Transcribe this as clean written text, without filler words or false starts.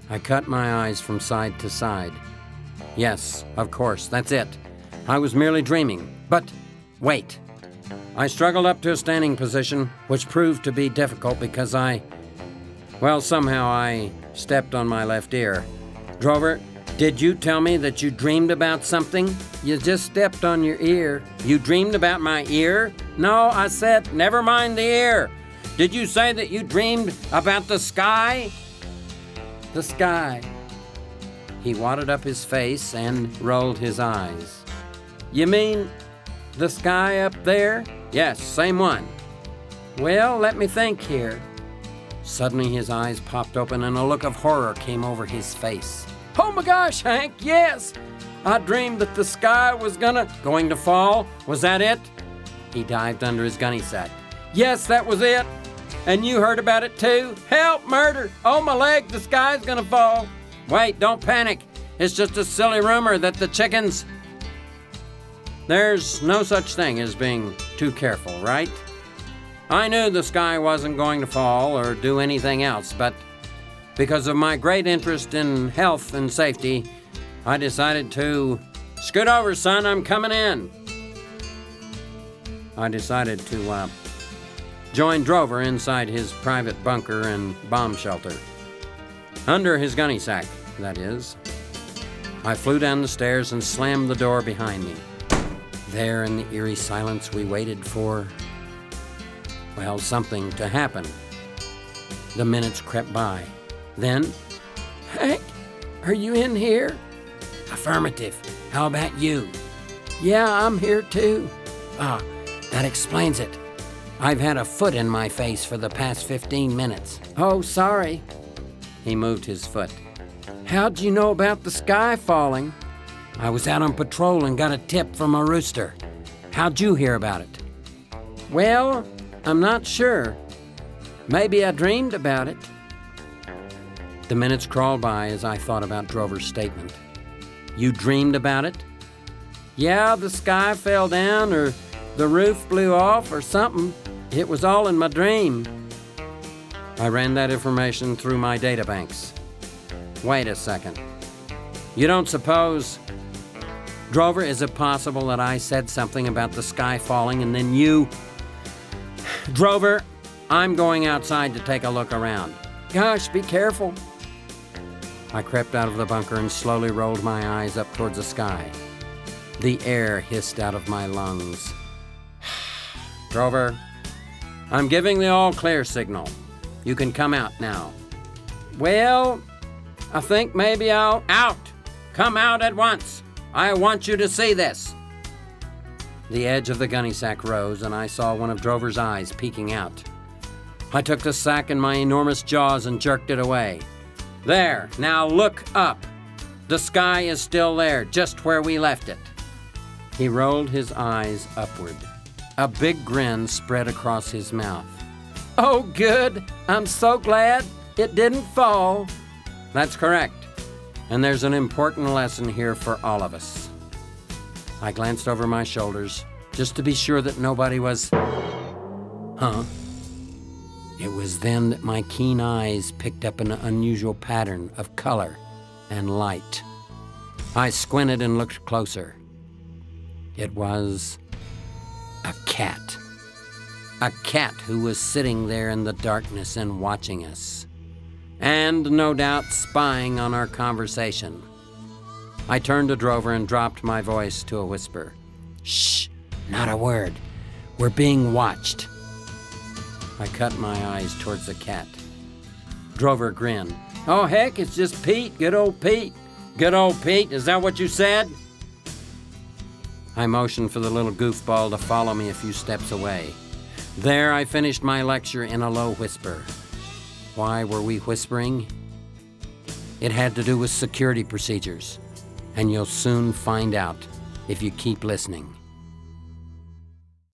I cut my eyes from side to side. Yes, of course, that's it. I was merely dreaming. But wait. I struggled up to a standing position, which proved to be difficult because somehow I stepped on my left ear. Drover, did you tell me that you dreamed about something? You just stepped on your ear. You dreamed about my ear? No, I said, never mind the ear. Did you say that you dreamed about the sky? The sky. He wadded up his face and rolled his eyes. You mean the sky up there? Yes, same one. Well, let me think here. Suddenly his eyes popped open and a look of horror came over his face. Oh my gosh, Hank, yes! I dreamed that the sky was going to fall. Was that it? He dived under his gunny sack. Yes, that was it. And you heard about it too? Help, murder! Oh, my leg, the sky's gonna fall. Wait, don't panic. It's just a silly rumor that the chickens... There's no such thing as being too careful, right? I knew the sky wasn't going to fall or do anything else, but because of my great interest in health and safety, I decided to... Scoot over, son, I'm coming in. I decided to join Drover inside his private bunker and bomb shelter. Under his gunny sack, that is. I flew down the stairs and slammed the door behind me. There in the eerie silence we waited for, something to happen. The minutes crept by. Then, Hank, are you in here? Affirmative. How about you? Yeah, I'm here too. That explains it. I've had a foot in my face for the past 15 minutes. Oh, sorry. He moved his foot. How'd you know about the sky falling? I was out on patrol and got a tip from a rooster. How'd you hear about it? Well, I'm not sure. Maybe I dreamed about it. The minutes crawled by as I thought about Drover's statement. You dreamed about it? Yeah, the sky fell down or the roof blew off or something. It was all in my dream. I ran that information through my databanks. Wait a second. You don't suppose... Drover, is it possible that I said something about the sky falling and then you... Drover, I'm going outside to take a look around. Gosh, be careful. I crept out of the bunker and slowly rolled my eyes up towards the sky. The air hissed out of my lungs. Drover, I'm giving the all-clear signal. You can come out now. Well, I think maybe I'll... Out! Come out at once! I want you to see this. The edge of the gunny sack rose, and I saw one of Drover's eyes peeking out. I took the sack in my enormous jaws and jerked it away. There, now look up. The sky is still there, just where we left it. He rolled his eyes upward. A big grin spread across his mouth. Oh, good. I'm so glad it didn't fall. That's correct. And there's an important lesson here for all of us. I glanced over my shoulders just to be sure that nobody was... Huh? It was then that my keen eyes picked up an unusual pattern of color and light. I squinted and looked closer. It was a cat. A cat who was sitting there in the darkness and watching us. And no doubt spying on our conversation. I turned to Drover and dropped my voice to a whisper. Shh, not a word. We're being watched. I cut my eyes towards the cat. Drover grinned. Oh, heck, it's just Pete, good old Pete. Good old Pete, is that what you said? I motioned for the little goofball to follow me a few steps away. There I finished my lecture in a low whisper. Why were we whispering? It had to do with security procedures, and you'll soon find out if you keep listening.